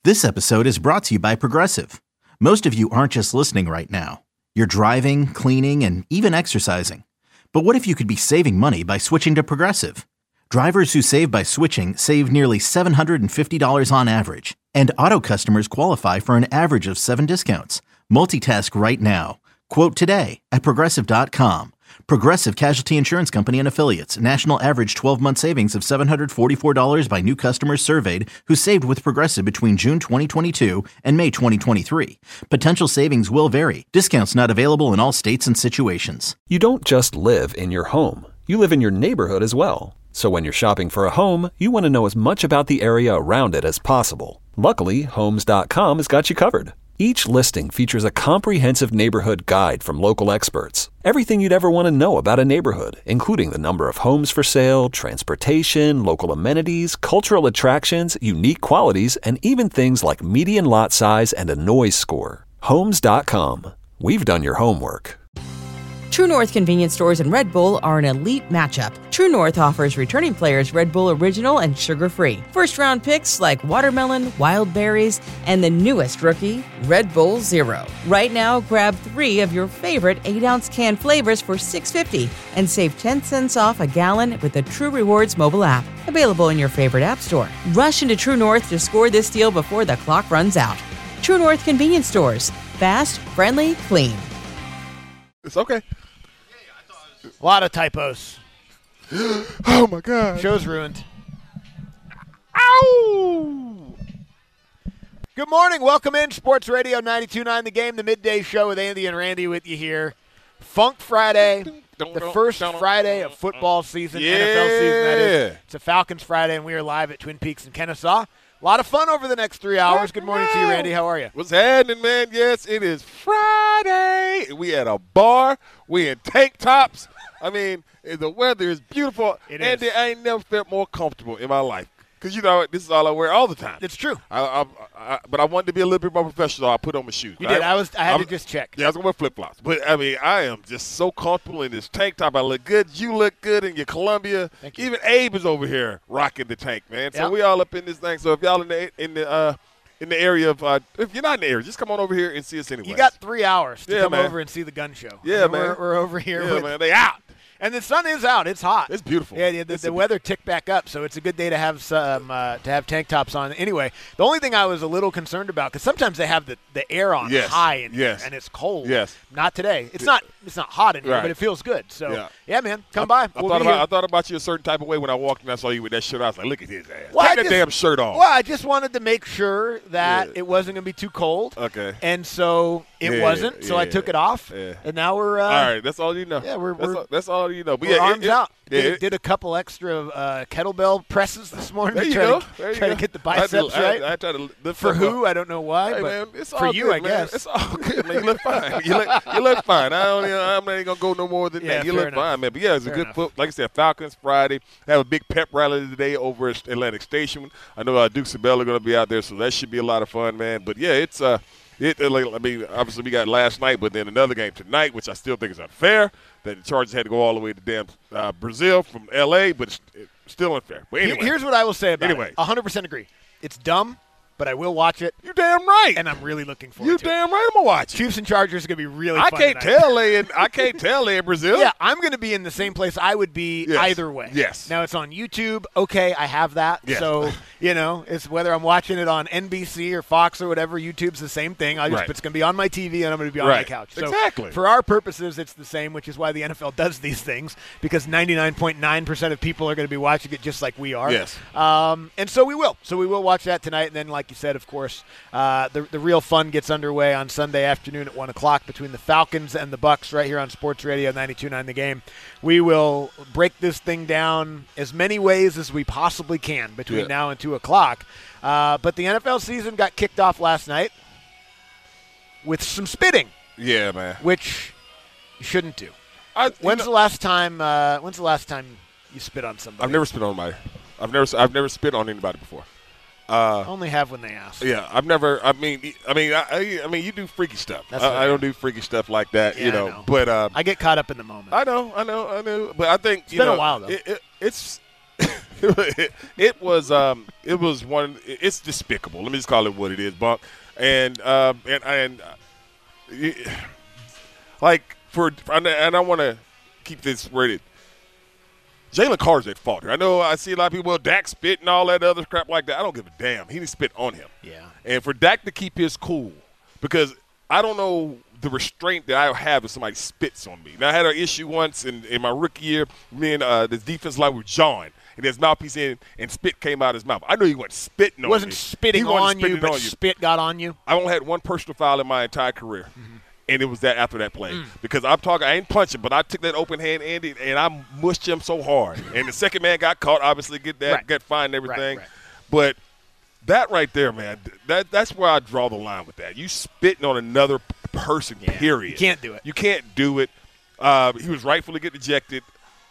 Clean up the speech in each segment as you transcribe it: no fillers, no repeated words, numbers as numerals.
This episode is brought to you by Progressive. Most of you aren't just listening right now. You're driving, cleaning, and even exercising. But what if you could be saving money by switching to Progressive? Drivers who save by switching save nearly $750 on average. And auto customers qualify for an average of 7 discounts. Multitask right now. Quote today at Progressive.com. Progressive Casualty Insurance Company and Affiliates. National average 12-month savings of $744 by new customers surveyed who saved with Progressive between June 2022 and May 2023. Potential savings will vary. Discounts not available in all states and situations. You don't just live in your home. You live in your neighborhood as well. So when you're shopping for a home, you want to know as much about the area around it as possible. Luckily, Homes.com has got you covered. Each listing features a comprehensive neighborhood guide from local experts. Everything you'd ever want to know about a neighborhood, including the number of homes for sale, transportation, local amenities, cultural attractions, unique qualities, and even things like median lot size and a noise score. Homes.com. We've done your homework. True North convenience stores and Red Bull are an elite matchup. True North offers returning players Red Bull Original and sugar-free. First-round picks like watermelon, wild berries, and the newest rookie, Red Bull Zero. Right now, grab 3 of your favorite 8-ounce can flavors for $6.50 and save 10 cents off a gallon with the True Rewards mobile app. Available in your favorite app store. Rush into True North to score this deal before the clock runs out. True North convenience stores. Fast, friendly, clean. It's okay. A lot of typos. Oh, my God. Show's ruined. Ow! Good morning. Welcome in. Sports Radio 92.9 The Game, the midday show with Andy and Randy with you here. Funk Friday, the first Friday of football season, NFL season, that is. It's a Falcons Friday, and we are live at Twin Peaks in Kennesaw. A lot of fun over the next 3 hours. Good morning to you, Randy. How are you? What's happening, man? Yes, it is Friday. We at a bar. We in tank tops. I mean, the weather is beautiful. Andy, I ain't never felt more comfortable in my life. Because, you know, this is all I wear all the time. It's true. But I wanted to be a little bit more professional. I put on my shoes. You did. I had to just check. Yeah, I was going to wear flip-flops. But, I mean, I am just so comfortable in this tank top. I look good. You look good in your Columbia. Thank you. Even Abe is over here rocking the tank, man. So we all up in this thing. So if y'all in the area of if you're not in the area, just come on over here and see us anyway. You got 3 hours to come man. over and see the gun show. Yeah, man. We're over here. Yeah, man. They out. And the sun is out. It's hot. It's beautiful. Yeah, the weather ticked back up, so it's a good day to have some tank tops on. Anyway, the only thing I was a little concerned about, because sometimes they have the air on high in here, and it's cold. Yes. Not today. It's not hot in here, but it feels good. So, yeah man, come by. I thought about you a certain type of way when I walked and I saw you with that shirt. I was like, look at his ass. Well, Take that damn shirt off. Well, I just wanted to make sure that it wasn't going to be too cold. Okay. And so it wasn't, so I took it off, and now we're all right, that's all you know. Yeah, that's all you know. But we're arms out. Yeah, did a couple extra kettlebell presses this morning there to try to get the biceps right. I try to lift for who? Up. I don't know why, hey, but man, it's for all you, good, I man. guess. It's all good, man. You look fine. You look fine. I'm not going to go no more than that. You look fine, man. But, yeah, it's a good foot. Like I said, Falcons Friday. Have a big pep rally today over at Atlantic Station. I know Duke Sabella are going to be out there, so that should be a lot of fun, man. But, yeah, it's obviously we got last night, but then another game tonight, which I still think is unfair, that the Chargers had to go all the way to damn Brazil from L.A., but it's still unfair. But anyway. Here's what I will say about it. 100% agree. It's dumb, but I will watch it. You damn right. And I'm really looking forward to it. You damn right I'm going to watch it. Chiefs and Chargers are going to be really fun I can't tell they in Brazil. Yeah, I'm going to be in the same place I would be either way. Yes. Now, it's on YouTube. Okay, I have that. Yes. So, it's whether I'm watching it on NBC or Fox or whatever, YouTube's the same thing. It's going to be on my TV and I'm going to be on my couch. So exactly. For our purposes, it's the same, which is why the NFL does these things, because 99.9% of people are going to be watching it just like we are. Yes. And so we will. So we will watch that tonight. And then, like you said, of course, the real fun gets underway on Sunday afternoon at 1 o'clock between the Falcons and the Bucs right here on Sports Radio 92.9 The Game. We will break this thing down as many ways as we possibly can between now and 2 o'clock. But the NFL season got kicked off last night with some spitting. Yeah, man. Which you shouldn't do. When's the last time you spit on somebody? I've never spit on anybody. I've never spit on anybody before. Only have when they ask. Yeah, I've never. I mean, you do freaky stuff. I don't do freaky stuff like that, yeah, you know. I know. But I get caught up in the moment. I know. But I think it's been a while though. It's It was one. It's despicable. Let me just call it what it is, Bunk. And I want to keep this worded. Jalen Carter's at fault here. I know I see a lot of people, well, Dak spit and all that other crap like that. I don't give a damn. He didn't spit on him. Yeah. And for Dak to keep his cool, because I don't know the restraint that I have if somebody spits on me. Now, I had an issue once in my rookie year. Me and this defense line were jawing, and his mouthpiece in, and spit came out of his mouth. I know he wasn't spitting on me. He wasn't spitting on you, but spit got on you? I only had one personal foul in my entire career. Mm-hmm. And it was that after that play. Because I ain't punching, but I took that open hand, Andy, and I mushed him so hard. And the second man got caught, obviously get fined and everything. Right. But that right there, man, that's where I draw the line with that. You spitting on another person, period. You can't do it. You can't do it. He was rightfully get ejected.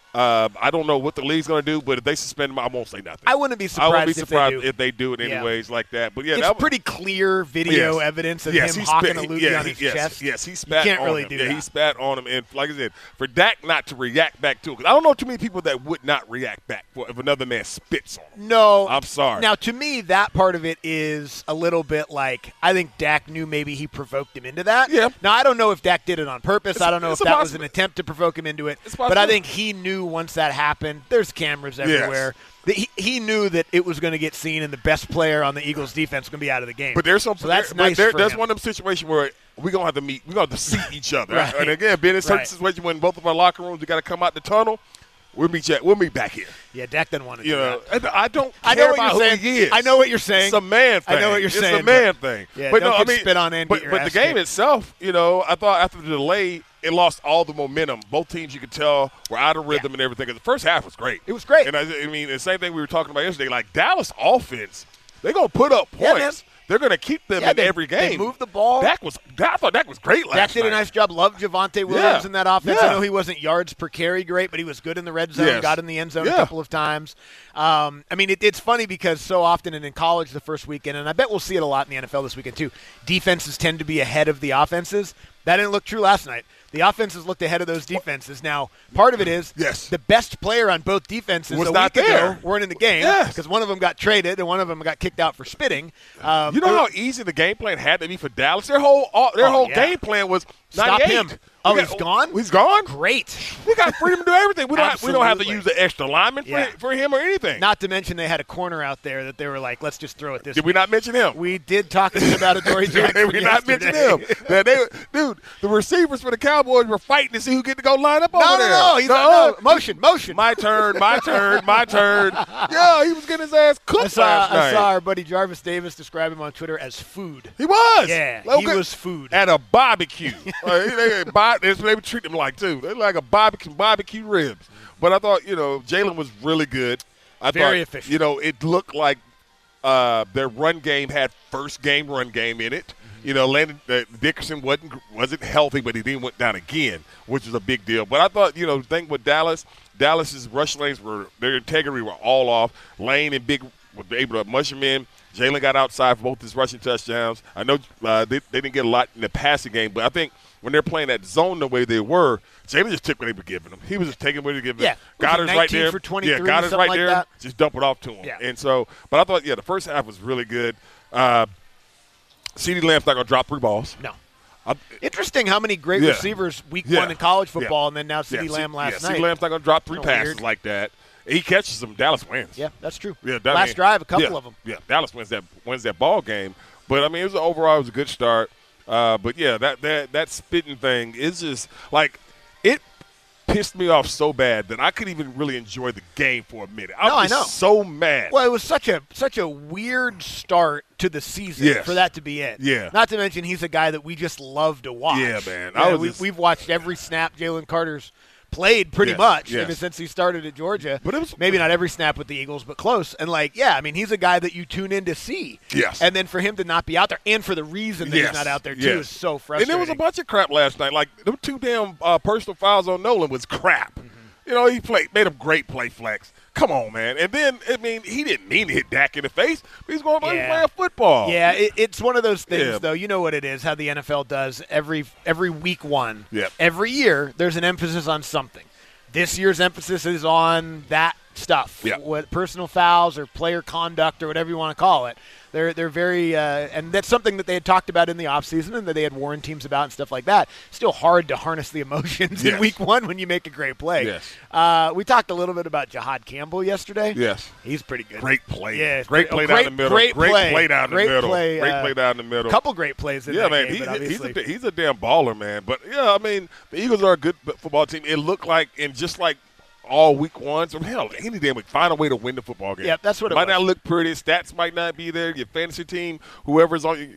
I don't know what the league's going to do, but if they suspend him, I won't say nothing. I wouldn't be surprised if they do it anyways like that. But yeah, it's pretty clear video evidence of him hawking a loogie on his chest. Yes, he spat you can't on really him. do yeah, that. he spat on him. And like I said, for Dak not to react back to it, because I don't know too many people that would not react back if another man spits on him. No. I'm sorry. Now, to me, that part of it is a little bit like I think Dak knew maybe he provoked him into that. Yeah. Now, I don't know if Dak did it on purpose. I don't know if that was an attempt to provoke him into it. But I think he knew once that happened. There's cameras everywhere. Yes. He knew that it was going to get seen, and the best player on the Eagles defense was going to be out of the game. But there's so that's nice for there's him. one of them situations where we're going to have to meet. We're going to have to see each other. Right. And again, being in certain situations when both of our locker rooms, we got to come out the tunnel. We'll meet back here. Yeah, Dak doesn't want to do that. I don't I care know about what you're who saying. he is. I know what you're saying. It's a man thing. I know what you're saying. It's a man thing. Yeah, but don't no, get spit on and but get your the ass game kicked. itself, I thought after the delay, it lost all the momentum. Both teams, you could tell, were out of rhythm and everything. 'Cause the first half was great. It was great. And I mean, the same thing we were talking about yesterday. Like Dallas offense, they're gonna put up points. man. They're going to keep them in every game. They moved the ball. I thought Dak was great last night. Dak did a nice job. Loved Javonte Williams in that offense. Yeah. I know he wasn't yards per carry great, but he was good in the red zone, got in the end zone a couple of times. I mean, it's funny because so often in college the first weekend, and I bet we'll see it a lot in the NFL this weekend too, defenses tend to be ahead of the offenses. That didn't look true last night. The offenses looked ahead of those defenses. Now, part of it is the best player on both defenses was a not week there. ago weren't in the game because one of them got traded and one of them got kicked out for spitting. You know how easy the game plan had to be for Dallas? Their whole game plan was stop 98. him. Oh, he's gone? He's gone? Great. We got freedom to do everything. We don't have to use the extra lineman for him or anything. Not to mention they had a corner out there that they were like, let's just throw it this way. Did we not mention him? We did talk about Adoree Jackson. Did we not mention him? Dude, the receivers for the Cowboys were fighting to see who get to go line up over there. No. Motion. My turn. Yeah, he was getting his ass cooked last night. I saw our buddy Jarvis Davis describe him on Twitter as food. He was. Yeah, he was food. At a barbecue. That's what they would treat him like, too. They're like a barbecue ribs. But I thought, Jalen was really good. Very efficient. It looked like their run game had first-game run game in it. Landon Dickerson wasn't healthy, but he then went down again, which was a big deal. But I thought, the thing with Dallas's rush lanes their integrity were all off. Lane and Big were able to mush them in. Jalen got outside for both his rushing touchdowns. I know they didn't get a lot in the passing game, but I think when they're playing that zone the way they were, Jalen just took what they were giving him. He was just taking what they were giving him. Goddard's right there. For 23, Goddard's right like there. That. Just dump it off to him. Yeah. And so, but I thought, the first half was really good. CeeDee Lamb's not going to drop 3 balls. No. Interesting how many great receivers week one in college football, and then now CeeDee Lamb last night. CeeDee Lamb's not going to drop 3 passes like that. He catches them. Dallas wins. Yeah, that's true. Yeah, last drive, a couple of them. Yeah, Dallas wins that ball game. But I mean, it was a good start. But yeah, that spitting thing is just like it pissed me off so bad that I couldn't even really enjoy the game for a minute. I was so mad. Well, it was such a weird start to the season for that to be it. Yeah. Not to mention he's a guy that we just love to watch. Yeah, man. We've watched every snap Jalen Carter's played pretty much ever since he started at Georgia. But it was maybe not every snap with the Eagles, but close. And he's a guy that you tune in to see. Yes. And then for him to not be out there, and for the reason that he's not out there too, is so frustrating. And there was a bunch of crap last night. Like them 2 damn personal fouls on Nolan was crap. Mm-hmm. He made a great play flex. Come on, man. And then, he didn't mean to hit Dak in the face. He's going to play football. Yeah, it's one of those things, though. You know what it is, how the NFL does every week one. Yep. Every year, there's an emphasis on something. This year's emphasis is on that stuff, what personal fouls or player conduct or whatever you want to call it. They're very and that's something that they had talked about in the offseason and that they had warned teams about and stuff like that. Still hard to harness the emotions in week one when you make a great play. Yes. We talked a little bit about Jahad Campbell yesterday. Yes. He's pretty good. Great play. Yeah, great play down the middle. Great play down the middle. Great play down the middle. Couple great plays in that game. He's a damn baller, man. But, yeah, I mean, the Eagles are a good football team. It looked like, and just like all week one, so hell, any damn week, find a way to win the football game. Yeah, that's what it might was. not look pretty. Stats might not be there. Your fantasy team, whoever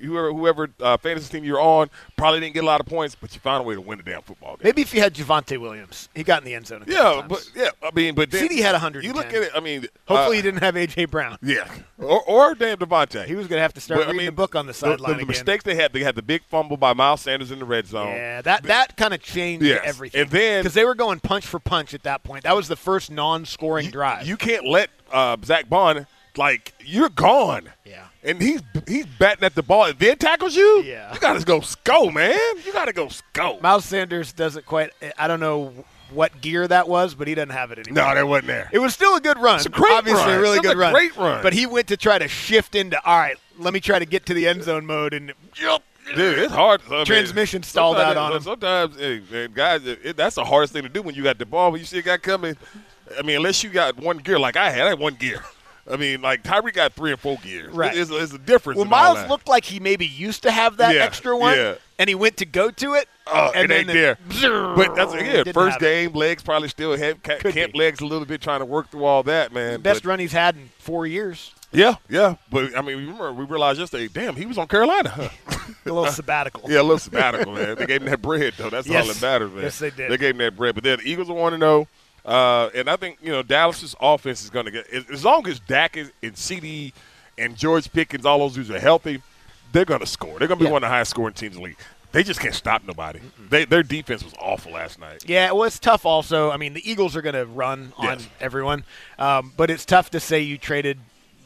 fantasy team you're on, probably didn't get a lot of points, but you found a way to win the damn football game. Maybe if you had Javonte Williams, he got in the end zone. But then CD had 100. You look at it. I mean, hopefully he didn't have AJ Brown. Yeah, or damn Devontae. He was going to have to start reading the book on the sideline again. The mistakes they had the big fumble by Miles Sanders in the red zone. Yeah, that kind of changed everything. And then because they were going punch for punch at that point. That was the first non-scoring drive. You can't let Zach Bond, you're gone. Yeah. And he's batting at the ball and then tackles you? Yeah. You got to go sco, man. You got to go sco. Miles Sanders doesn't quite – I don't know what gear that was, but he doesn't have it anymore. No, that wasn't there. It was still a good run. It's a great Obviously run. a really good run. Great run. But he went to try to shift into, all right, let me try to get to the end zone mode and dude, it's hard. Transmission stalled out on him. Sometimes, guys, that's the hardest thing to do when you got the ball. When you see a guy coming, I mean, unless you got one gear like I had one gear. I mean, Tyree got 3 or 4 gears. Right. It's a difference. Well, Miles looked like he maybe used to have that extra one, and he went to go to it. And it ain't there. But that's first game, legs probably still have camp legs a little bit, trying to work through all that, man. Best run he's had in 4 years. Yeah. But, I mean, remember, we realized yesterday, damn, he was on Carolina. Huh? A little sabbatical. Yeah, a little sabbatical, man. They gave him that bread, though. That's all that matters, man. Yes, they did. They gave him that bread. But then the Eagles are 1-0. And I think, Dallas's offense is going to get – as long as Dak and CD and George Pickens, all those dudes are healthy, they're going to score. They're going to be one of the highest scoring teams in the league. They just can't stop nobody. Their defense was awful last night. Yeah, well, it's tough also. I mean, the Eagles are going to run on everyone. But it's tough to say you traded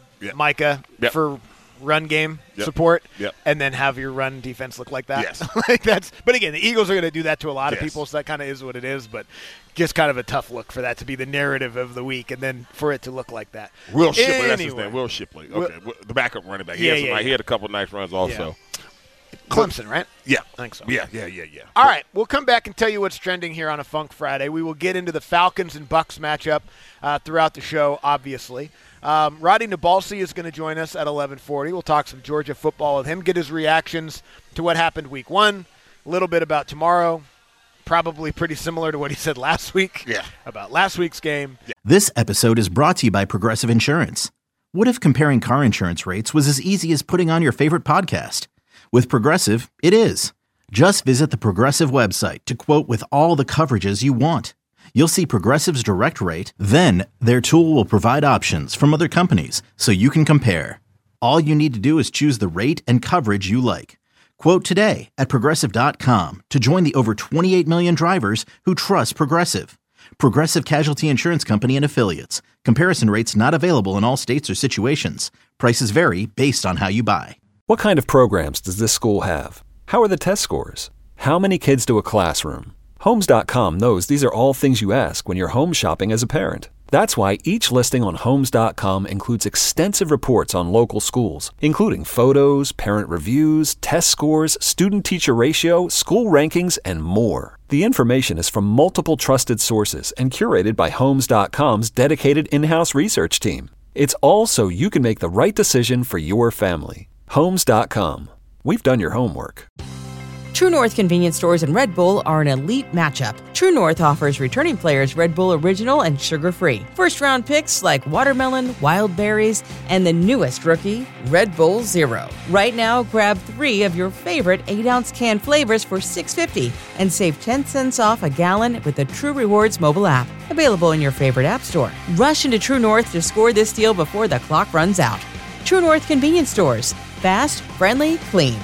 Micah for run game support and then have your run defense look like that. Yes. But again, the Eagles are going to do that to a lot of people, so that kind of is what it is. But just kind of a tough look for that to be the narrative of the week and then for it to look like that. Will Shipley, that's his name. Will Shipley. Okay, the backup running back. He had a couple of nice runs also. Clemson, right? Yeah. I think so. Yeah. All right, we'll come back and tell you what's trending here on a Funk Friday. We will get into the Falcons and Bucks matchup throughout the show, obviously. Roddy Nabalsi is going to join us at 11:40. We'll talk some Georgia football with him, get his reactions to what happened week one, a little bit about tomorrow, probably pretty similar to what he said last week about last week's game. This episode is brought to you by Progressive Insurance. What if comparing car insurance rates was as easy as putting on your favorite podcast? With Progressive, it is. Just visit the Progressive website to quote with all the coverages you want. You'll see Progressive's direct rate, then their tool will provide options from other companies so you can compare. All you need to do is choose the rate and coverage you like. Quote today at Progressive.com to join the over 28 million drivers who trust Progressive. Progressive Casualty Insurance Company and Affiliates. Comparison rates not available in all states or situations. Prices vary based on how you buy. What kind of programs does this school have? How are the test scores? How many kids do a classroom? Homes.com knows these are all things you ask when you're home shopping as a parent. That's why each listing on Homes.com includes extensive reports on local schools, including photos, parent reviews, test scores, student-teacher ratio, school rankings, and more. The information is from multiple trusted sources and curated by Homes.com's dedicated in-house research team. It's all so you can make the right decision for your family. Homes.com. We've done your homework. True North convenience stores and Red Bull are an elite matchup. True North offers returning players Red Bull Original and sugar-free. First-round picks like watermelon, wild berries, and the newest rookie, Red Bull Zero. Right now, grab 3 of your favorite 8-ounce can flavors for $6.50 and save 10 cents off a gallon with the True Rewards mobile app. Available in your favorite app store. Rush into True North to score this deal before the clock runs out. True North convenience stores. Fast, friendly, clean.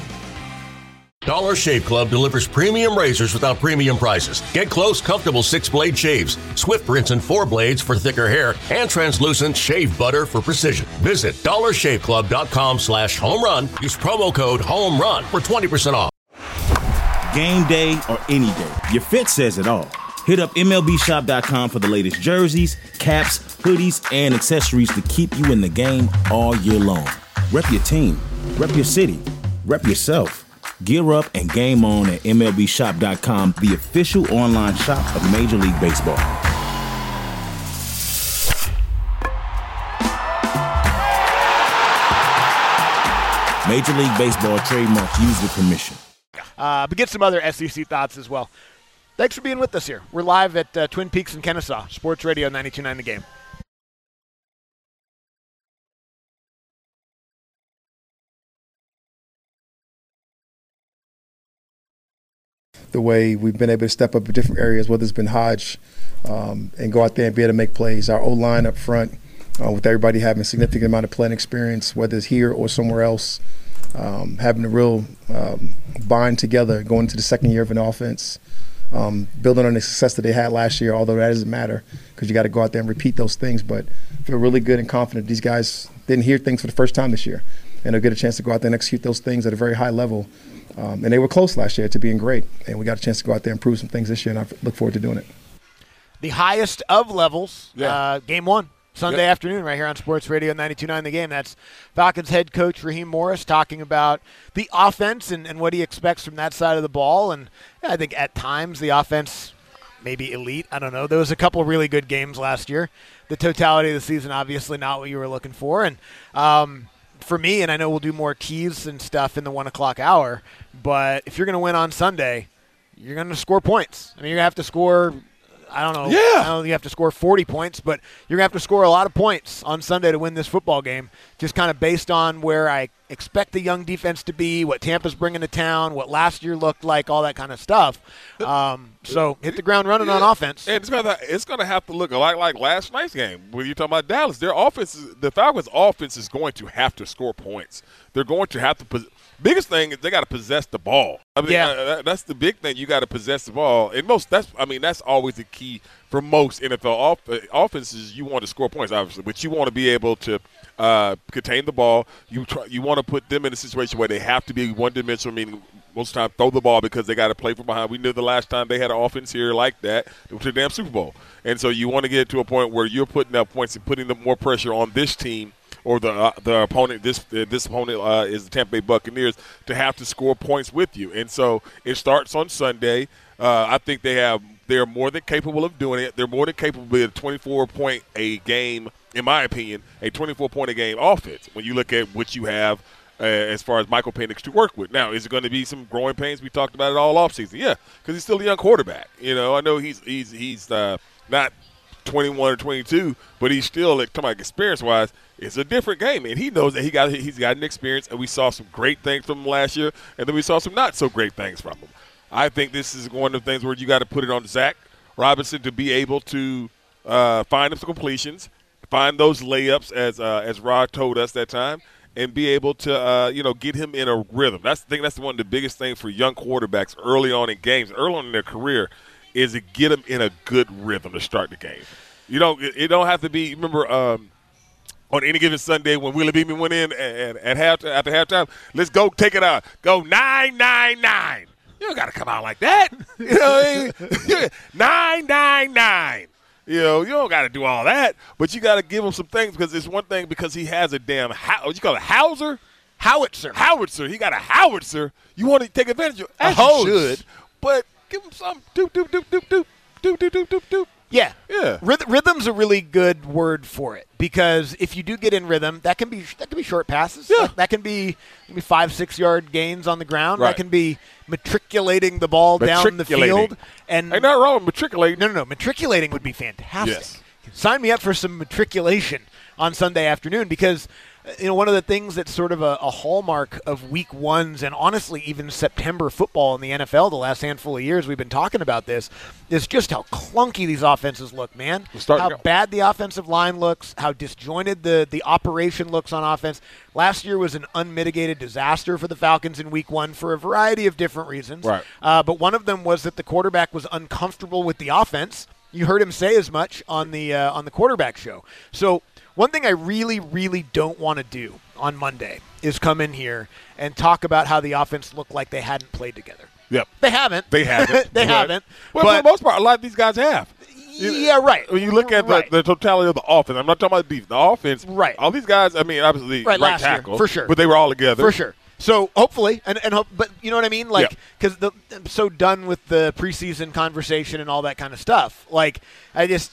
Dollar Shave Club delivers premium razors without premium prices. Get close, comfortable 6-blade shaves, swift rinse and 4 blades for thicker hair, and translucent shave butter for precision. Visit dollarshaveclub.com/homerun. Use promo code HOMERUN for 20% off. Game day or any day, your fit says it all. Hit up MLBshop.com for the latest jerseys, caps, hoodies, and accessories to keep you in the game all year long. Rep your team, rep your city, rep yourself. Gear up and game on at MLBshop.com, the official online shop of Major League Baseball. Major League Baseball trademark used with permission. But get some other SEC thoughts as well. Thanks for being with us here. We're live at Twin Peaks in Kennesaw, Sports Radio 92.9 The Game. The way we've been able to step up in different areas, whether it's been Hodge, and go out there and be able to make plays. Our O-line up front, with everybody having a significant amount of playing experience, whether it's here or somewhere else, having a real bind together going into the second year of an offense, building on the success that they had last year, although that doesn't matter because you got to go out there and repeat those things. But I feel really good and confident these guys didn't hear things for the first time this year, and they'll get a chance to go out there and execute those things at a very high level. And they were close last year to being great, and we got a chance to go out there and prove some things this year, and I look forward to doing it. The highest of levels, Game 1, Sunday afternoon right here on Sports Radio 92.9 The Game. That's Falcons head coach Raheem Morris talking about the offense and what he expects from that side of the ball. And I think at times the offense may be elite. I don't know. There was a couple of really good games last year. The totality of the season, obviously not what you were looking for. And for me, and I know we'll do more keys and stuff in the 1 o'clock hour, but if you're going to win on Sunday, you're going to score points. I mean, you're going to have to score, I don't know you have to score 40 points, but you're going to have to score a lot of points on Sunday to win this football game, just kind of based on where I expect the young defense to be, what Tampa's bringing to town, what last year looked like, all that kind of stuff. So hit the ground running on offense. And it's going to have to look a lot like last night's game. When you're talking about Dallas, their offense, the Falcons' offense is going to have to score points. They're going to have to biggest thing is they got to possess the ball. I mean, that's the big thing. You got to possess the ball. And that's always the key for most NFL offenses. You want to score points, obviously, but you want to be able to contain the ball. You want to put them in a situation where they have to be one-dimensional, meaning most of the time throw the ball because they got to play from behind. We knew the last time they had an offense here like that, it was the damn Super Bowl. And so you want to get to a point where you're putting up points and putting more pressure on this team or the opponent. This opponent is the Tampa Bay Buccaneers to have to score points with you. And so it starts on Sunday. I think they're more than capable of doing it. They're more than capable of a 24-point a game, in my opinion, a 24-point a game offense when you look at what you have as far as Michael Penix to work with. Now, is it going to be some growing pains? We talked about it all offseason. Yeah, because he's still a young quarterback. You know, I know he's not 21 or 22, but he's still, talking about experience-wise, it's a different game. And he knows that he's got an experience, and we saw some great things from him last year, and then we saw some not so great things from him. I think this is one of the things where you got to put it on Zach Robinson to be able to find some completions, find those layups as Rod told us that time, and be able to get him in a rhythm. That's one of the biggest things for young quarterbacks early on in games, early on in their career, is to get them in a good rhythm to start the game. It don't have to be. Remember, on any given Sunday when Willie Beamen went in after halftime, let's go take it out. Go 9-9-9. You don't got to come out like that. You know what I mean? 9-9-9. You don't got to do all that, but you got to give him some things because it's one thing because he has a damn what you call it, howitzer. He got a howitzer. You want to take advantage of as you should, but give him some doop. Yeah. Rhythm's a really good word for it because if you do get in rhythm, that can be short passes. Yeah. That can be 5-6 yard gains on the ground. Right. That can be matriculating the ball down the field. And ain't not wrong with matriculating. No. Matriculating would be fantastic. Yes. Sign me up for some matriculation on Sunday afternoon because one of the things that's sort of a hallmark of week ones and honestly even September football in the NFL the last handful of years we've been talking about this is just how clunky these offenses look, man. How bad the offensive line looks, how disjointed the operation looks on offense. Last year was an unmitigated disaster for the Falcons in week one for a variety of different reasons. Right. But one of them was that the quarterback was uncomfortable with the offense. You heard him say as much on the quarterback show. So one thing I really, really don't want to do on Monday is come in here and talk about how the offense looked like they hadn't played together. Yep. They haven't. They haven't. They haven't. Well, but for the most part, a lot of these guys have. Yeah, right. When you look at the totality of the offense, I'm not talking about the defense. The offense, right. All these guys, I mean, obviously, right tackle. Year, for sure. But they were all together. For sure. So hopefully, and hope, but you know what I mean? Like, because I'm so done with the preseason conversation and all that kind of stuff. Like, I just,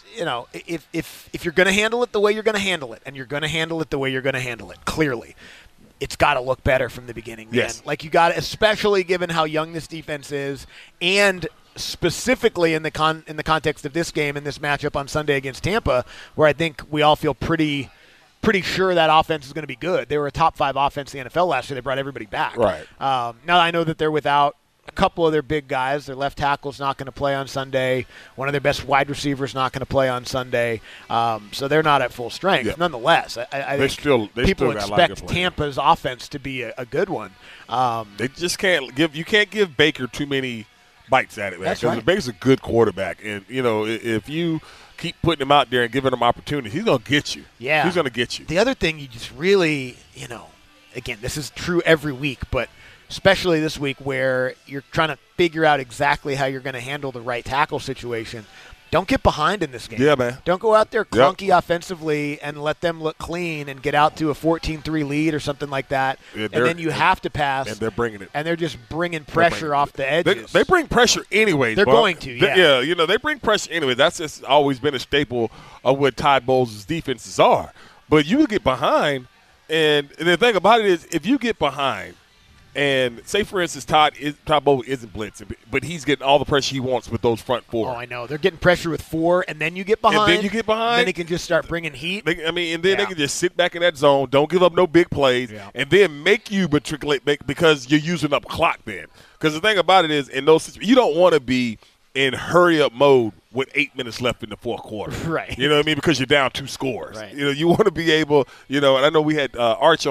if you're going to handle it the way you're going to handle it, and you're going to handle it the way you're going to handle it, clearly, it's got to look better from the beginning, man. Yes. Like, you got to, especially given how young this defense is, and specifically in the context of this game and this matchup on Sunday against Tampa, where I think we all feel pretty sure that offense is going to be good. They were a top 5 offense in the NFL last year. They brought everybody back. Right. Now I know that they're without a couple of their big guys. Their left tackle's not going to play on Sunday. One of their best wide receivers not going to play on Sunday. So they're not at full strength. Yep. Nonetheless, I think people expect Tampa's offense to be a good one. They just can't give Baker too many bites at it, man. That's right. Baker's a good quarterback, and if you keep putting him out there and giving him opportunities, he's going to get you. Yeah. He's going to get you. The other thing you just really, again, this is true every week, but especially this week where you're trying to figure out exactly how you're going to handle the right tackle situation. Don't get behind in this game. Yeah, man. Don't go out there clunky offensively and let them look clean and get out to a 14-3 lead or something like that. Yeah, and then you have to pass. And they're bringing it. And they're just bringing pressure off the edges. They bring pressure anyways. They're going to, yeah. They bring pressure anyway. That's just always been a staple of what Todd Bowles' defenses are. But you get behind, and the thing about it is if you get behind, and say, for instance, Todd Bowles isn't blitzing, but he's getting all the pressure he wants with those front 4. Oh, I know. They're getting pressure with 4, and then you get behind. And then he can just start bringing heat. They can just sit back in that zone, don't give up no big plays, and then make you matriculate because you're using up clock then. Because the thing about it is, in those situations, you don't want to be in hurry-up mode with 8 minutes left in the fourth quarter. Right. You know what I mean? Because you're down 2 scores. Right. You want to be able, and I know we had Arch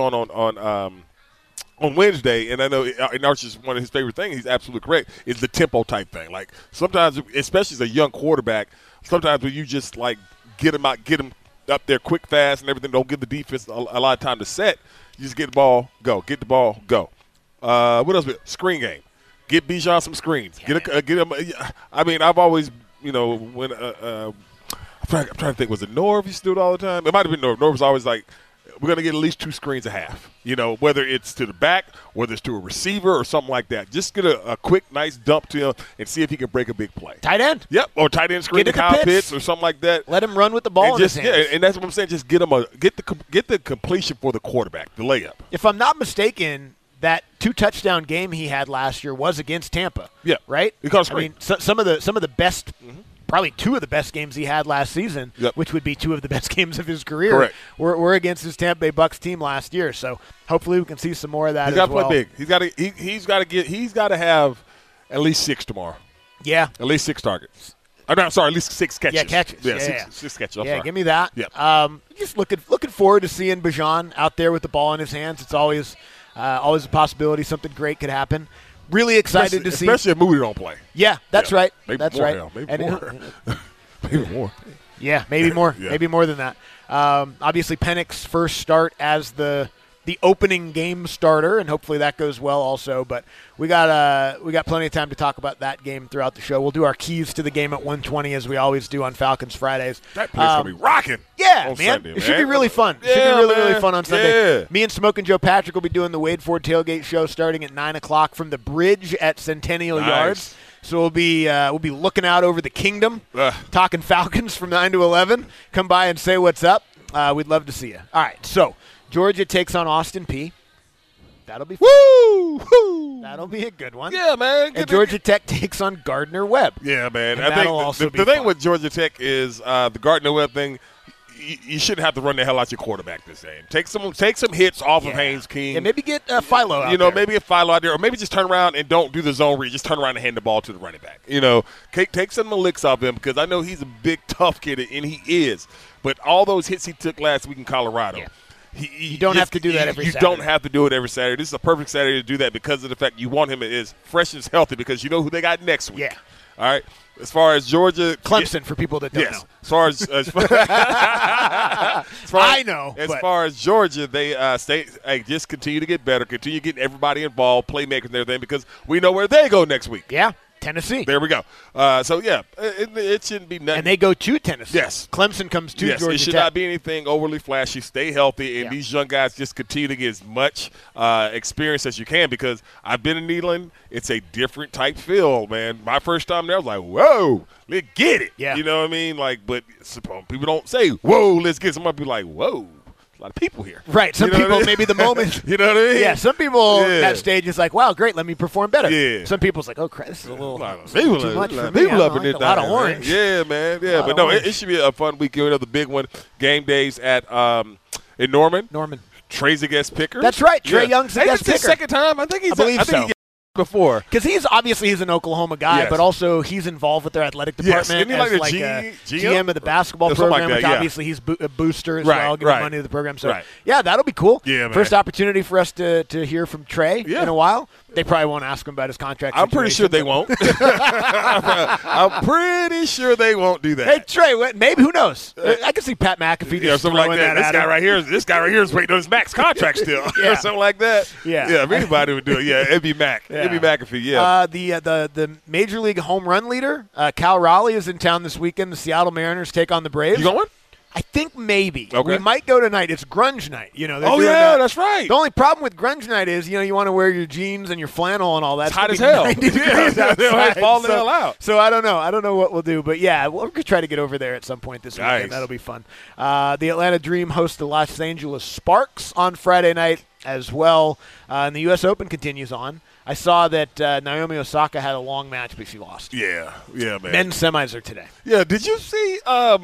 on Wednesday, and I know Arch is one of his favorite things. He's absolutely correct. Is the tempo type thing. Like sometimes, especially as a young quarterback, sometimes when you just like get him up there quick, fast, and everything, don't give the defense a lot of time to set. You just get the ball, go. Get the ball, go. What else? Screen game. Get Bijan some screens. Yeah. Get him. I mean, I've always, when I'm trying to think, was it Norv used to do it all the time? It might have been Norv. Norv was always like, we're going to get at least 2 screens a half, whether it's to the back, whether it's to a receiver or something like that. Just get a quick, nice dump to him and see if he can break a big play. Tight end. Yep, or tight end screen to Kyle Pitts or something like that. Let him run with the ball in his hands. Yeah, and that's what I'm saying. Just get him get the completion for the quarterback, the layup. If I'm not mistaken, that 2-touchdown game he had last year was against Tampa. Yeah. Right? Because I mean, some of the best probably 2 of the best games he had last season, which would be 2 of the best games of his career. Correct. Were against his Tampa Bay Bucs team last year. So hopefully we can see some more of that. He's got to play big. He's got to have at least 6 tomorrow. Yeah. At least 6 targets. I'm sorry, at least 6 catches. Yeah, catches. Yeah, six catches. I'm sorry. Give me that. Yeah. Just looking forward to seeing Bijan out there with the ball in his hands. It's always a possibility. Something great could happen. Really excited to see. Especially if Moody don't play. Yeah, that's right. Maybe that's more, right. Hell. Maybe more. Maybe more. Yeah, maybe more. Yeah. Maybe more than that. Obviously, Penix's first start as the opening game starter, and hopefully that goes well also. But we got plenty of time to talk about that game throughout the show. We'll do our keys to the game at 1:20 as we always do on Falcons Fridays. That play's gonna be rocking. Yeah, on man. Sunday, It should be really fun. Yeah, should be really fun on Sunday. Yeah. Me and Smoke and Joe Patrick will be doing the Wade Ford Tailgate Show starting at 9 o'clock from the bridge at Centennial Yards. So we'll be looking out over the kingdom, talking Falcons from 9 to 11. Come by and say what's up. We'd love to see you. All right, so Georgia takes on Austin Peay. That'll be fun. Woo! That'll be a good one. Yeah, man. And Georgia Tech takes on Gardner Webb. Yeah, man. And I that'll also think be the thing fun. with Georgia Tech is the Gardner Webb thing. You shouldn't have to run the hell out your quarterback this game. Take some hits off of Haynes King. Yeah, maybe get Philo out there. Maybe a Philo out there, or maybe just turn around and don't do the zone read. Just turn around and hand the ball to the running back. Take some of the licks off him because I know he's a big, tough kid, and he is. But all those hits he took last week in Colorado. Yeah. You don't have to do that every Saturday. You don't have to do it every Saturday. This is a perfect Saturday to do that because of the fact you want him as fresh and healthy because you know who they got next week. Yeah. All right. As far as Georgia, Clemson for people that don't know. As far as I know. As far as Georgia, they just continue to get better, continue getting everybody involved, playmakers and everything, because we know where they go next week. Yeah. Tennessee. There we go. It shouldn't be nothing. And they go to Tennessee. Yes. Clemson comes to Georgia Tech. It should not be anything overly flashy. Stay healthy, and these young guys just continue to get as much experience as you can, because I've been in Neyland. It's a different type feel, man. My first time there, I was like, whoa, let's get it. Yeah. You know what I mean? Like, but people don't say, whoa, let's get it. Some people be like, whoa. A lot of people here. Right. Some people, maybe the moment. You know what I mean? Yeah, some people that stage is like, wow, great, let me perform better. Yeah. Some people's like, oh, crap, this is a little too much for me. People up in like it. a lot of orange. Yeah, man. Yeah, but no, it should be a fun weekend. Another big one. Game days at in Norman. Trey's a guest picker. That's right. Trey Young's a guest picker. It's his second time. I think so. Before, because he's an Oklahoma guy, but also he's involved with their athetic department as like a GM of the basketball program, which obviously he's a booster as well, giving money to the program. So that'll be cool. Yeah, man. First opportunity for us to hear from Trey in a while. They probably won't ask him about his contract. I'm pretty sure they won't. I'm pretty sure they won't do that. Hey Trey, maybe, who knows? I can see Pat McAfee just something like that. This guy right here is waiting on his max contract still, or something like that. Yeah, if anybody would do it, it'd be Mac. It'd be McAfee. Yeah. The Major League home run leader, Cal Raleigh, is in town this weekend. The Seattle Mariners take on the Braves. You going? I think maybe. Okay. We might go tonight. It's grunge night. That's right. The only problem with grunge night is, you want to wear your jeans and your flannel and all that. It's hot as hell. 90 degrees outside. Fall the hell out. So I don't know. I don't know what we'll do. But, yeah, we're going to try to get over there at some point this weekend. That'll be fun. The Atlanta Dream hosts the Los Angeles Sparks on Friday night as well. And the U.S. Open continues on. I saw that Naomi Osaka had a long match, but she lost. Yeah, man. Men's semis are today. Yeah, did you see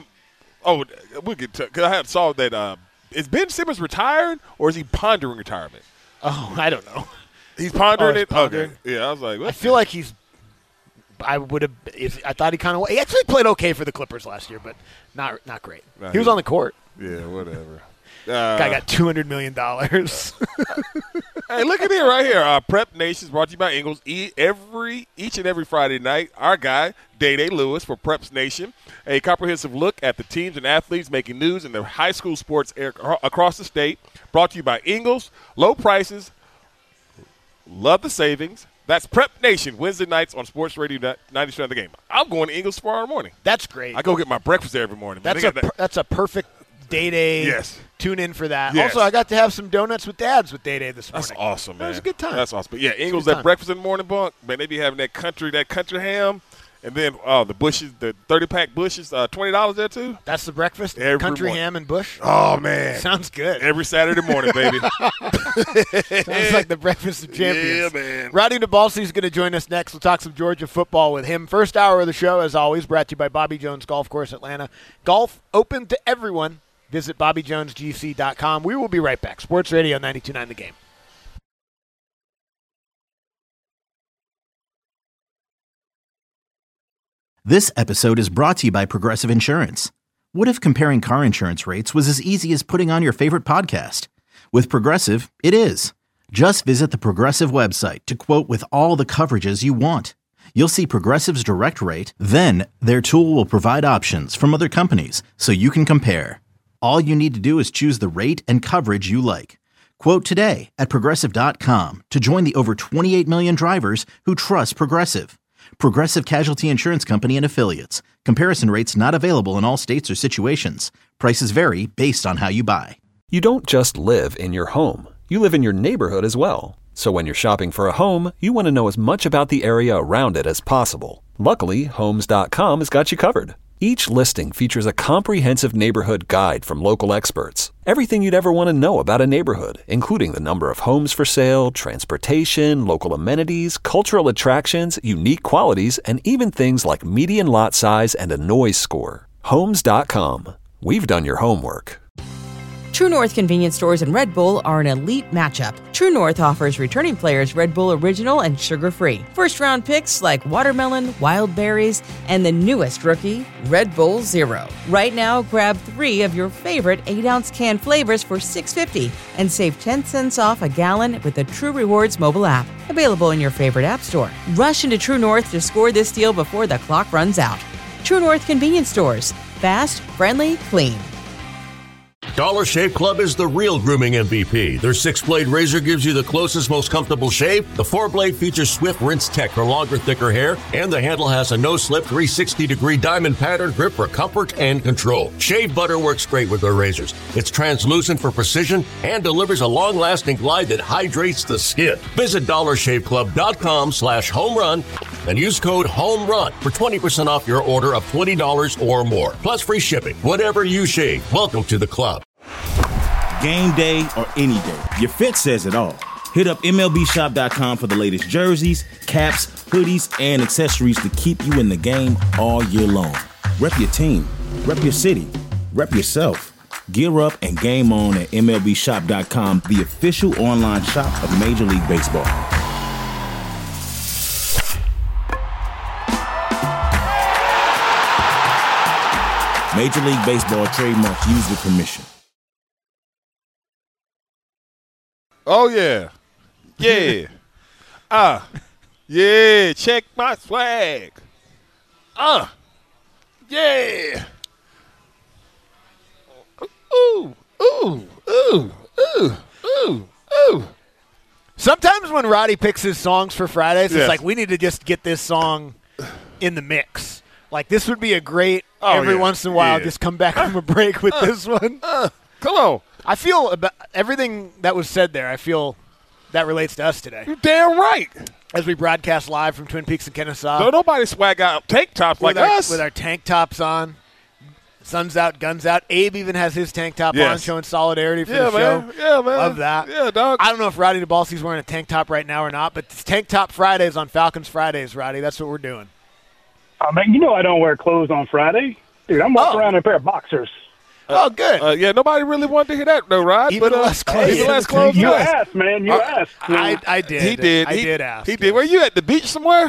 we could because I saw that is Ben Simmons retired or is he pondering retirement? Oh, I don't know. He's pondering it. Pondering. Okay. Yeah, I was like, I feel like he's. I thought he kind of. He actually played okay for the Clippers last year, but not great. He was on the court. Yeah, whatever. Guy got $200 million. Hey, look at it right here. Prep Nation is brought to you by Ingles. Each and every Friday night, our guy, Day Lewis for Preps Nation, a comprehensive look at the teams and athletes making news in the high school sports across the state. Brought to you by Ingles. Low prices, love the savings. That's Prep Nation, Wednesday nights on Sports Radio 90% The Game. I'm going to Ingles tomorrow morning. That's great. I go get my breakfast there every morning. That's a perfect Day. Yes. Tune in for that. Yes. Also, I got to have some donuts with Dads with Day this morning. That's awesome, man. That was a good time. That's awesome. But yeah, Ingles, that breakfast in the morning bunk, man, they be having that country ham, and then the Bushes, the 30-pack Bushes, $20 there too. That's the breakfast? Every country morning. ham and Bush? Oh, man. Sounds good. Every Saturday morning, baby. Sounds like the breakfast of champions. Yeah, man. Rodney DeBalsi is going to join us next. We'll talk some Georgia football with him. First hour of the show, as always, brought to you by Bobby Jones Golf Course Atlanta. Golf open to everyone. Visit BobbyJonesGC.com. We will be right back. Sports Radio 92.9 The Game. This episode is brought to you by Progressive Insurance. What if comparing car insurance rates was as easy as putting on your favorite podcast? With Progressive, it is. Just visit the Progressive website to quote with all the coverages you want. You'll see Progressive's direct rate, then their tool will provide options from other companies so you can compare. All you need to do is choose the rate and coverage you like. Quote today at Progressive.com to join the over 28 million drivers who trust Progressive. Progressive Casualty Insurance Company and Affiliates. Comparison rates not available in all states or situations. Prices vary based on how you buy. You don't just live in your home. You live in your neighborhood as well. So when you're shopping for a home, you want to know as much about the area around it as possible. Luckily, Homes.com has got you covered. Each listing features a comprehensive neighborhood guide from local experts. Everything you'd ever want to know about a neighborhood, including the number of homes for sale, transportation, local amenities, cultural attractions, unique qualities, and even things like median lot size and a noise score. Homes.com. We've done your homework. True North convenience stores and Red Bull are an elite matchup. True North offers returning players Red Bull Original and sugar-free. First-round picks like watermelon, wild berries, and the newest rookie, Red Bull Zero. Right now, grab 3 of your favorite 8-ounce can flavors for $6.50 and save 10 cents off a gallon with the True Rewards mobile app. Available in your favorite app store. Rush into True North to score this deal before the clock runs out. True North convenience stores. Fast, friendly, clean. Dollar Shave Club is the real grooming MVP. Their 6-blade razor gives you the closest, most comfortable shave. The 4-blade features swift rinse tech for longer, thicker hair. And the handle has a no-slip 360-degree diamond pattern grip for comfort and control. Shave butter works great with their razors. It's translucent for precision and delivers a long-lasting glide that hydrates the skin. Visit DollarShaveClub.com/homerun and use code HOMERUN for 20% off your order of $20 or more. Plus free shipping. Whatever you shave, welcome to the club. Game day or any day, your fit says it all. Hit up MLBShop.com for the latest jerseys, caps, hoodies, and accessories to keep you in the game all year long. Rep your team, rep your city, rep yourself. Gear up and game on at MLBShop.com, the official online shop of Major League Baseball. Major League Baseball trademark used with permission. Oh, yeah. Yeah. Yeah. Check my swag. Yeah. Ooh. Sometimes when Roddy picks his songs for Fridays, Yes. it's like we need to just get this song in the mix. Like this would be a great every once in a while just come back from a break with this one. Come on. I feel about everything that was said there. I feel that relates to us today You're damn right. as we broadcast live from Twin Peaks and Kennesaw. Don't nobody swag out tank tops like us. With our tank tops on. Sun's out, guns out. Abe even has his tank top on, showing solidarity for the show. Yeah, man. Love that. Yeah, dog. I don't know if Roddy DeBalsi's wearing a tank top right now or not, but it's Tank Top Fridays on Falcons Fridays, Roddy. That's what we're doing. Man, you know I don't wear clothes on Friday. Dude, I'm walking around in a pair of boxers. Oh, good. Yeah, nobody really wanted to hear that, though, Rod. Even less clothes. Even less clothes. You asked, man. You asked. I did. He did. I did ask. He did. Were you at the beach somewhere?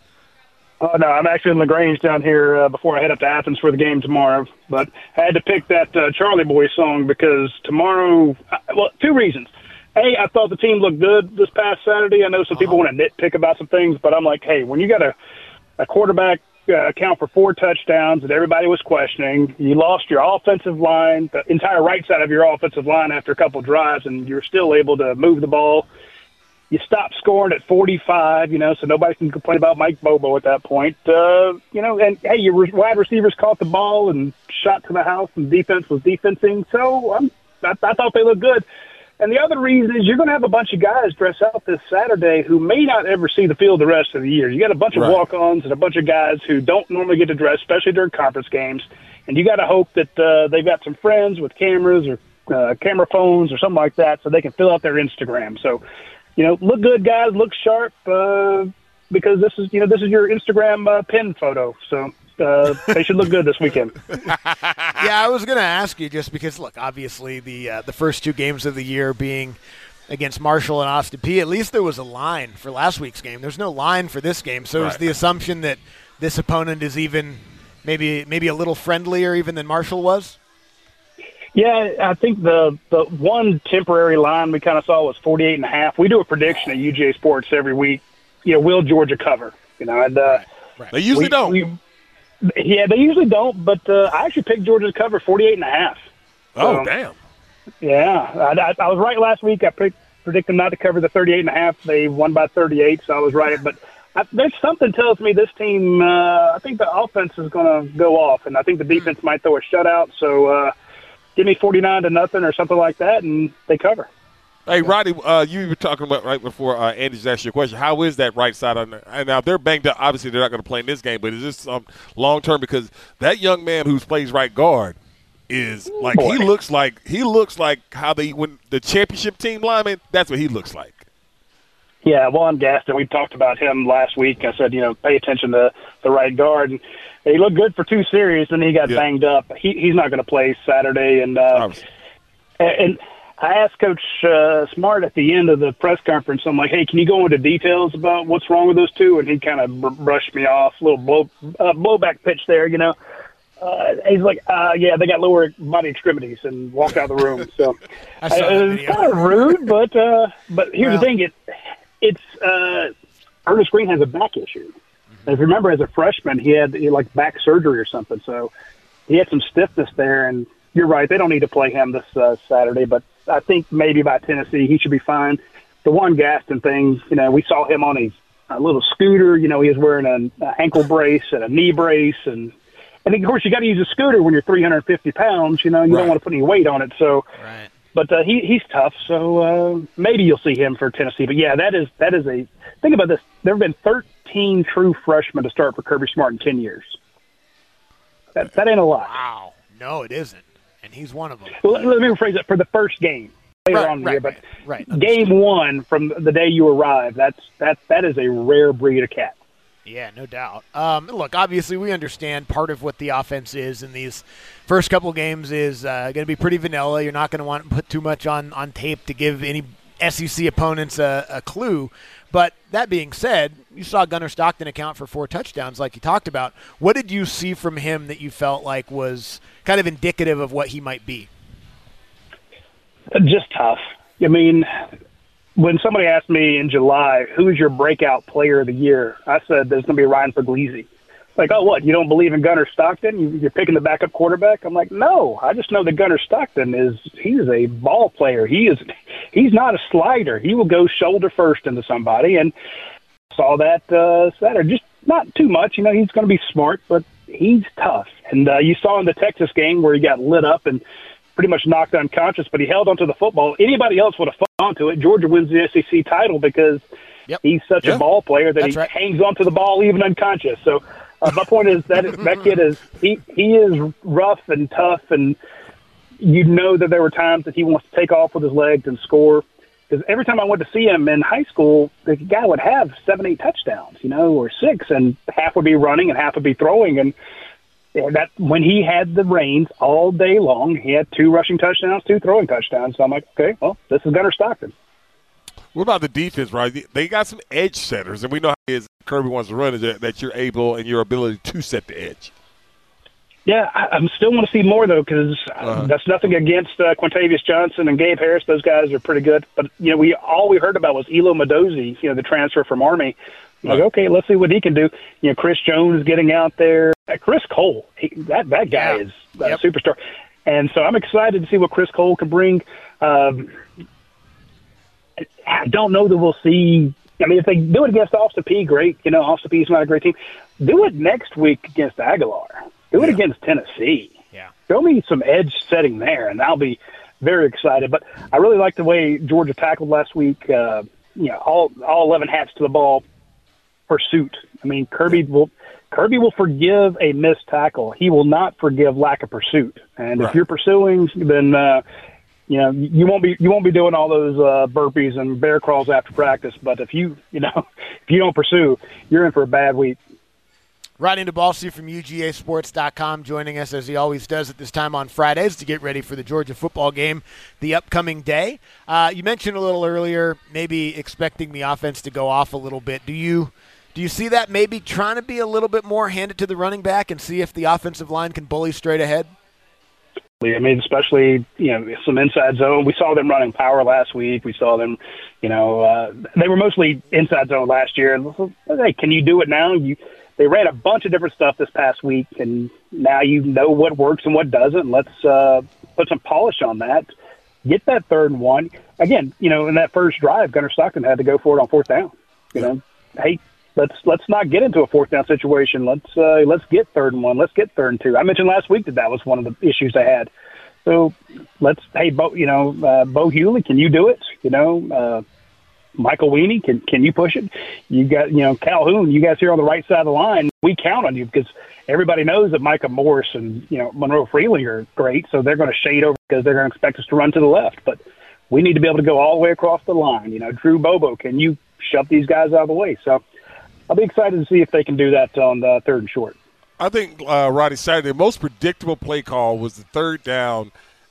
Oh, no, I'm actually in LaGrange down here before I head up to Athens for the game tomorrow. But I had to pick that Charlie Boy song because tomorrow, well, 2 reasons. A, I thought the team looked good this past Saturday. I know some people want to nitpick about some things, but I'm like, hey, when you got a quarterback account for 4 touchdowns that everybody was questioning, you lost your offensive line, the entire right side of your offensive line after a couple drives, and you're still able to move the ball. You stopped scoring at 45, so nobody can complain about Mike Bobo at that point. And, hey, your wide receivers caught the ball and shot to the house, and defense was defensing. So I thought they looked good. And the other reason is you're going to have a bunch of guys dress out this Saturday who may not ever see the field the rest of the year. You got a bunch of walk-ons and a bunch of guys who don't normally get to dress, especially during conference games. And you got to hope that they've got some friends with cameras or camera phones or something like that so they can fill out their Instagram. So, look good, guys. Look sharp because this is your Instagram pin photo. So they should look good this weekend. Yeah, I was going to ask you just because, look, obviously the first 2 games of the year being against Marshall and Austin Peay, at least there was a line for last week's game. There's no line for this game. So is the assumption that this opponent is even maybe a little friendlier even than Marshall was? Yeah, I think the one temporary line we kind of saw was 48.5. We do a prediction at UGA Sports every week. Will Georgia cover? And They usually don't. Yeah, they usually don't, but I actually picked Georgia to cover 48.5. Oh, damn. Yeah, I was right last week. I predicted them not to cover the 38.5. They won by 38, so I was right. But there's something tells me this team, I think the offense is going to go off, and I think the defense might throw a shutout. So give me 49-0 or something like that, and they cover. Hey, Roddy, you were talking about right before Andy just asked you a question. How is that right side on there? And now they're banged up. Obviously, they're not going to play in this game, but is this long term? Because that young man who plays right guard is like he looks like how when the championship team lineman. That's what he looks like. Yeah, Juan Gaston. We talked about him last week. I said, pay attention to the right guard. And he looked good for 2 series, and he got banged up. He's not going to play Saturday, and. And I asked Coach Smart at the end of the press conference, I'm like, hey, can you go into details about what's wrong with those two? And he kind of brushed me off, a little blowback pitch there, you know. He's like, yeah, they got lower body extremities, and walked out of the room. So it's kind of rude, but here's the thing. Ernest Green has a back issue. And if you remember, as a freshman, he had like back surgery or something. So he had some stiffness there, and you're right. They don't need to play him this Saturday, but I think maybe by Tennessee he should be fine. The one Gaston thing, you know, we saw him on a little scooter. You know, he was wearing an ankle brace and a knee brace, and of course you got to use a scooter when you're 350 pounds. You know, you don't want to put any weight on it. So, but he's tough. So maybe you'll see him for Tennessee. But yeah, that is a think about this. There have been 13 true freshmen to start for Kirby Smart in 10 years. That ain't a lot. Wow. No, it isn't. And he's one of them. Well, let me rephrase it. For the first game later on in the year, but game one from the day you arrive, that is a rare breed of cat. Yeah, no doubt. Look, obviously we understand part of what the offense is in these first couple of games is going to be pretty vanilla. You're not going to want to put too much on tape to give any SEC opponents a clue. But that being said, you saw Gunnar Stockton account for 4 touchdowns like you talked about. What did you see from him that you felt like was kind of indicative of what he might be? Just tough. I mean, when somebody asked me in July, who's your breakout player of the year, I said there's going to be Ryan Puglisi. Like, oh, what, you don't believe in Gunnar Stockton? You're picking the backup quarterback? I'm like, no, I just know that Gunnar Stockton he's a ball player. He's not a slider. He will go shoulder first into somebody, and saw that Saturday. Just not too much. You know, he's going to be smart, but he's tough. And you saw in the Texas game where he got lit up and pretty much knocked unconscious, but he held onto the football. Anybody else would have fought onto it. Georgia wins the SEC title because he's such a ball player that hangs onto the ball even unconscious. So my point is that kid he is rough and tough, and you know that there were times that he wants to take off with his legs and score. Because every time I went to see him in high school, the guy would have 7-8 touchdowns, you know, or 6, and half would be running and half would be throwing. And that when he had the reins all day long, he had 2 rushing touchdowns, 2 throwing touchdowns. So I'm like, okay, well, this is Gunnar Stockton. What about the defense, right? They got some edge setters, and we know how it is. Kirby wants to run is that you're able and your ability to set the edge. Yeah, I still want to see more, though, because that's nothing against Quintavious Johnson and Gabe Harris. Those guys are pretty good. But, you know, all we heard about was Elo Madozi, you know, the transfer from Army. Like, okay, let's see what he can do. You know, Chris Jones getting out there. Chris Cole, that guy is a superstar. And so I'm excited to see what Chris Cole can bring. I don't know that we'll see. I mean, if they do it against Austin Peay, great. You know, Austin Peay is not a great team. Do it next week against Aguilar. Do it against Tennessee. Yeah. Show me some edge setting there, and I'll be very excited. But I really like the way Georgia tackled last week. You know, all 11 hats to the ball pursuit. I mean, Kirby will forgive a missed tackle. He will not forgive lack of pursuit. And if you're pursuing, then you know you won't be doing all those burpees and bear crawls after practice. But if you don't pursue, you're in for a bad week. Rodney DeBalsi from UGAsports.com joining us as he always does at this time on Fridays to get ready for the Georgia football game the upcoming day. You mentioned a little earlier maybe expecting the offense to go off a little bit. Do you see that maybe trying to be a little bit more handed to the running back and see if the offensive line can bully straight ahead? I mean, especially, you know, some inside zone. We saw them running power last week. We saw them, you know, they were mostly inside zone last year. Hey, can you do it now? They ran a bunch of different stuff this past week, and now you know what works and what doesn't. Let's put some polish on that. Get that 3rd and 1. Again, you know, in that first drive, Gunnar Stockton had to go for it on 4th down. You know, hey, let's not get into a 4th down situation. Let's get 3rd and 1. Let's get 3rd and 2. I mentioned last week that was one of the issues they had. So Bo Hewley, can you do it? You know, Michael Weaney, can you push it? You got, you know, Calhoun, you guys here on the right side of the line, we count on you because everybody knows that Micah Morris and, you know, Monroe Freeling are great, so they're going to shade over because they're going to expect us to run to the left. But we need to be able to go all the way across the line. You know, Drew Bobo, can you shove these guys out of the way? So I'll be excited to see if they can do that on the 3rd and short. I think, Roddy, Saturday, the most predictable play call was the 3rd down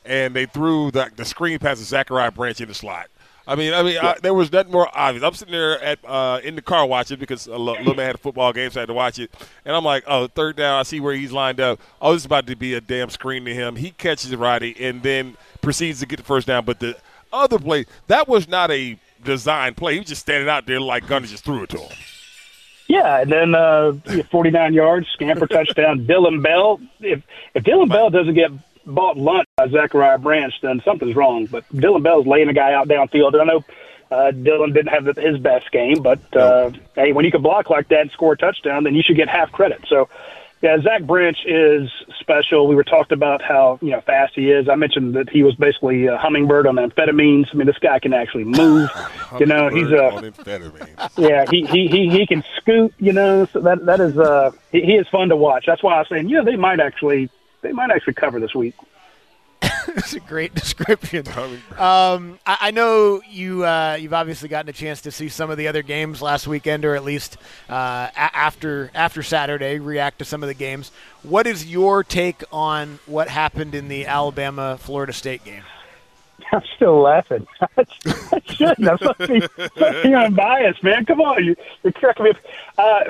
and they threw the screen pass to Zachariah Branch in the slot. There was nothing more obvious. I'm sitting there in the car watching because little man had a football game, so I had to watch it. And I'm like, oh, third down, I see where he's lined up. Oh, this is about to be a damn screen to him. He catches it, Roddy, and then proceeds to get the first down. But the other play, that was not a design play. He was just standing out there like Gunner just threw it to him. Yeah, and then 49 yards, scamper touchdown. Dylan Bell. If Dylan Bell doesn't get bought lunch by Zachariah Branch, then something's wrong. But Dylan Bell's laying a guy out downfield. I know Dylan didn't have his best game, but hey, when you can block like that and score a touchdown, then you should get half credit. So, yeah, Zach Branch is special. We were talked about how fast he is. I mentioned that he was basically a hummingbird on amphetamines. I mean, this guy can actually move. He's on amphetamines. Yeah, he can scoot. So that is he is fun to watch. That's why I was saying they might actually cover this week. That's a great description. I know you've obviously gotten a chance to see some of the other games last weekend, or at least after Saturday, react to some of the games. What is your take on what happened in the Alabama-Florida State game? I'm still laughing. I shouldn't. I'm supposed to be unbiased, man. Come on. You're cracking me up.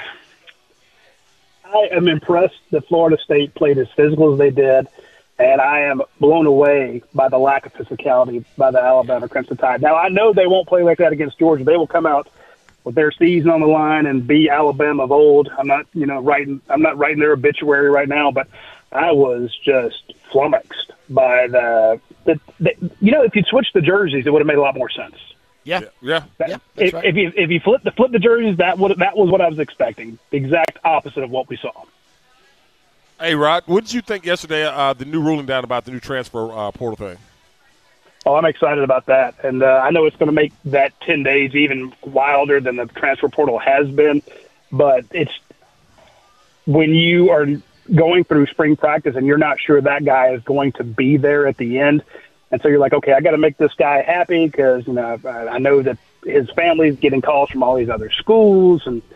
I am impressed that Florida State played as physical as they did, and I am blown away by the lack of physicality by the Alabama Crimson Tide. Now, I know they won't play like that against Georgia. They will come out with their season on the line and be Alabama of old. I'm not writing their obituary right now, but I was just flummoxed by if you'd switched the jerseys, it would have made a lot more sense. Yeah. That's right. If you flip the jerseys, that was what I was expecting. The exact opposite of what we saw. Hey, Rod, what did you think yesterday? The new ruling down about the new transfer portal thing. Oh, I'm excited about that, and I know it's going to make that 10 days even wilder than the transfer portal has been. But it's when you are going through spring practice and you're not sure that guy is going to be there at the end. And so you're like, okay, I got to make this guy happy because, I know that his family's getting calls from all these other schools. And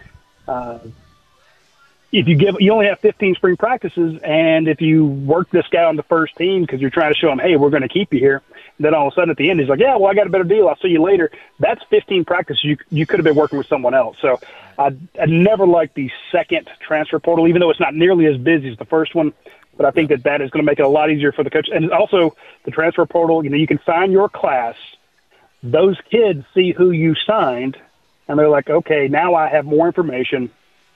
you only have 15 spring practices. And if you work this guy on the first team because you're trying to show him, hey, we're going to keep you here. And then all of a sudden at the end, he's like, yeah, well, I got a better deal. I'll see you later. That's 15 practices. You could have been working with someone else. So I never liked the second transfer portal, even though it's not nearly as busy as the first one. But I think that is going to make it a lot easier for the coach. And also the transfer portal, you can sign your class. Those kids see who you signed, and they're like, okay, now I have more information.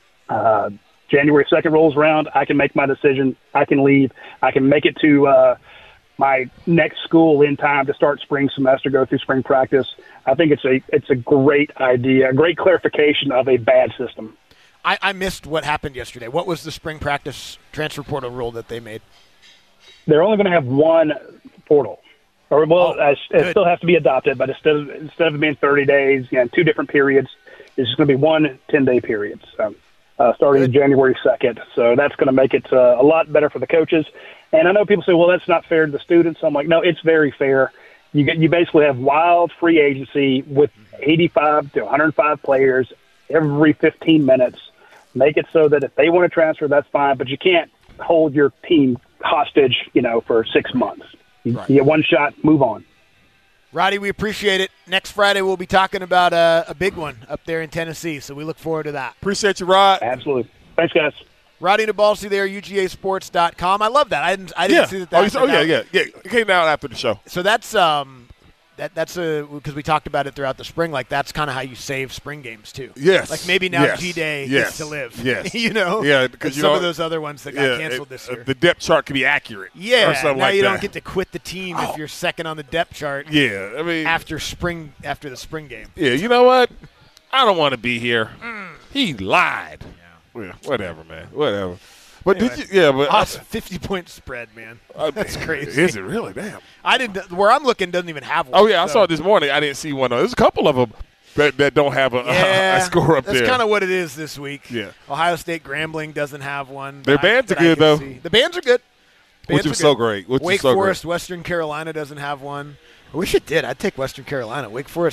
January 2nd rolls around. I can make my decision. I can leave. I can make it to my next school in time to start spring semester, go through spring practice. I think it's a great idea, a great clarification of a bad system. I missed what happened yesterday. What was the spring practice transfer portal rule that they made? They're only going to have one portal. It still has to be adopted, but instead of it being 30 days, 2 different periods, it's just going to be one 10-day period. So, starting January 2nd. So that's going to make it a lot better for the coaches. And I know people say, well, that's not fair to the students. I'm like, no, it's very fair. You basically have wild free agency with 85 to 105 players every 15 minutes. Make it so that if they want to transfer, that's fine, but you can't hold your team hostage, for 6 months. You get one shot, move on. Roddy, we appreciate it. Next Friday we'll be talking about a big one up there in Tennessee, so we look forward to that. Appreciate you, Rod. Absolutely. Thanks, guys. Roddy Nabalsi there, UGAsports.com. I love that. I didn't see that. Yeah. It came out after the show. So that's that's because we talked about it throughout the spring. Like that's kind of how you save spring games too. Yes. Like maybe now G-Day gets to live. Yes. Yeah, because some of those other ones that got canceled this year. The depth chart can be accurate. Yeah. Or something now like you that. don't get to quit the team if you're second on the depth chart. Yeah. I mean, after the spring game. Yeah. You know what? I don't want to be here. He lied. Yeah. Whatever, man. Whatever. But anyway, did you? Yeah, but awesome. 50-point spread, man. That's crazy. Is it really? Damn. I didn't. Where I'm looking doesn't even have one. Oh yeah, I saw it this morning. I didn't see one. There's a couple of them that don't have a score up there. That's kind of what it is this week. Yeah. Ohio State Grambling doesn't have one. Their bands are good though. The bands are good. Which is so great. Wake Forest, Western Carolina doesn't have one. I wish it did. I'd take Western Carolina. Wake Forest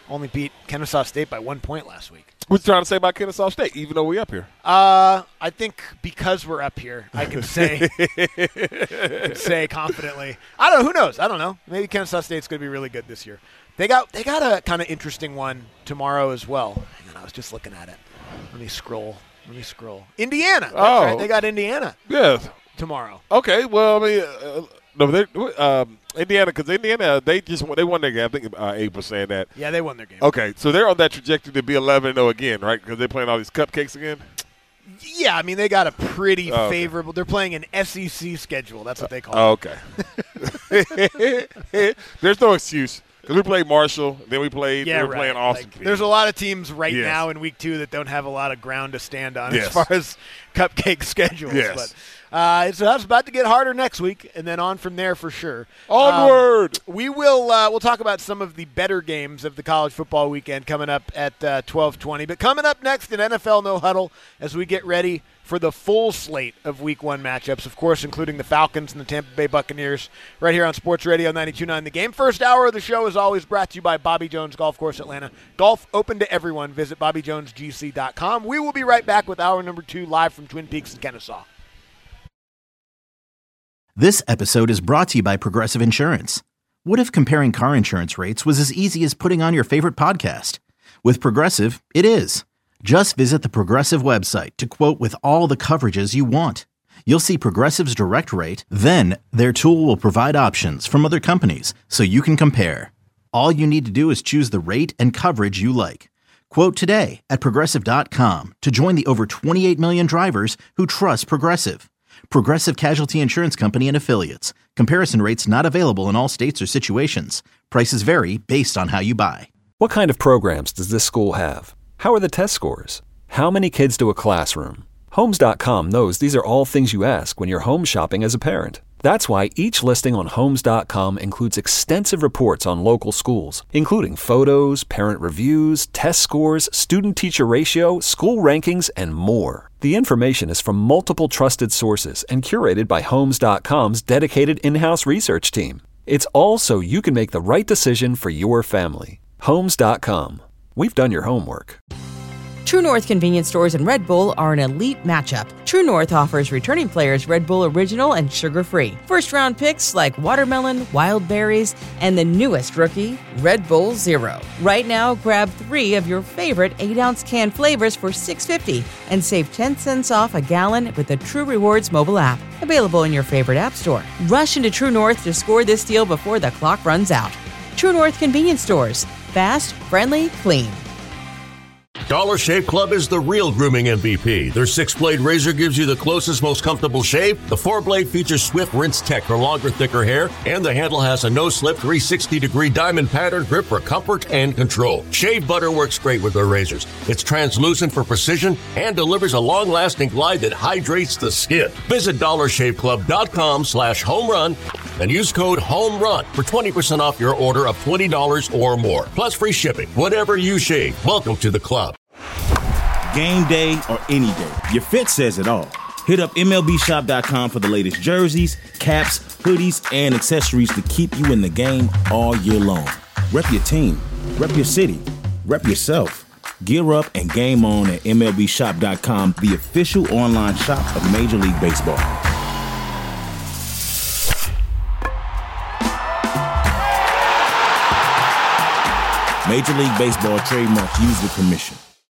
only beat Kennesaw State by 1 point last week. What you trying to say about Kennesaw State, even though we up here? I think because we're up here, I can say confidently. I don't know. Who knows? I don't know. Maybe Kennesaw State's going to be really good this year. They got a kind of interesting one tomorrow as well. Hang on, I was just looking at it. Let me scroll. Indiana. That's right. They got Indiana. Yeah. Tomorrow. Okay. Well, I mean, no, Indiana, because Indiana, they won their game. I think Abe was saying that. Yeah, they won their game. Okay, so they're on that trajectory to be 11-0 again, right? Because they're playing all these cupcakes again. Yeah, I mean, they got a pretty favorable. They're playing an SEC schedule. That's what they call it. Okay. There's no excuse. Because we played Marshall, then we played playing Austin. Like, there's a lot of teams now in week 2 that don't have a lot of ground to stand on as far as cupcake schedules. Yes. But it's about to get harder next week, and then on from there for sure. Onward! We'll talk about some of the better games of the college football weekend coming up at 12:20. But coming up next in NFL No Huddle as we get ready for the full slate of Week 1 matchups, of course, including the Falcons and the Tampa Bay Buccaneers, right here on Sports Radio 92.9 The Game. First hour of the show is always brought to you by Bobby Jones Golf Course Atlanta. Golf open to everyone. Visit BobbyJonesGC.com. We will be right back with hour number 2 live from Twin Peaks in Kennesaw. This episode is brought to you by Progressive Insurance. What if comparing car insurance rates was as easy as putting on your favorite podcast? With Progressive, it is. Just visit the Progressive website to quote with all the coverages you want. You'll see Progressive's direct rate, then their tool will provide options from other companies so you can compare. All you need to do is choose the rate and coverage you like. Quote today at Progressive.com to join the over 28 million drivers who trust Progressive. Progressive Casualty Insurance Company and Affiliates. Comparison rates not available in all states or situations. Prices vary based on how you buy. What kind of programs does this school have? How are the test scores? How many kids do a classroom? Homes.com knows these are all things you ask when you're home shopping as a parent. That's why each listing on Homes.com includes extensive reports on local schools, including photos, parent reviews, test scores, student-teacher ratio, school rankings, and more. The information is from multiple trusted sources and curated by Homes.com's dedicated in-house research team. It's all so you can make the right decision for your family. Homes.com. We've done your homework. True North convenience stores and Red Bull are an elite matchup. True North offers returning players Red Bull Original and sugar-free. First-round picks like watermelon, wild berries, and the newest rookie, Red Bull Zero. Right now, grab 3 of your favorite 8-ounce can flavors for $6.50 and save 10 cents off a gallon with the True Rewards mobile app. Available in your favorite app store. Rush into True North to score this deal before the clock runs out. True North convenience stores. Fast, friendly, clean. Dollar Shave Club is the real grooming MVP. Their 6-blade razor gives you the closest, most comfortable shave. The 4-blade features Swift Rinse Tech for longer, thicker hair. And the handle has a no-slip 360-degree diamond pattern grip for comfort and control. Shave butter works great with their razors. It's translucent for precision and delivers a long-lasting glide that hydrates the skin. Visit DollarShaveClub.com/homerun and use code HOMERUN for 20% off your order of $20 or more. Plus free shipping. Whatever you shave, welcome to the club. Game day or any day, your fit says it all. Hit up MLBshop.com for the latest jerseys, caps, hoodies, and accessories to keep you in the game all year long. Rep your team, rep your city, rep yourself. Gear up and game on at MLBshop.com, the official online shop of Major League Baseball. Major League Baseball trademarks used with permission.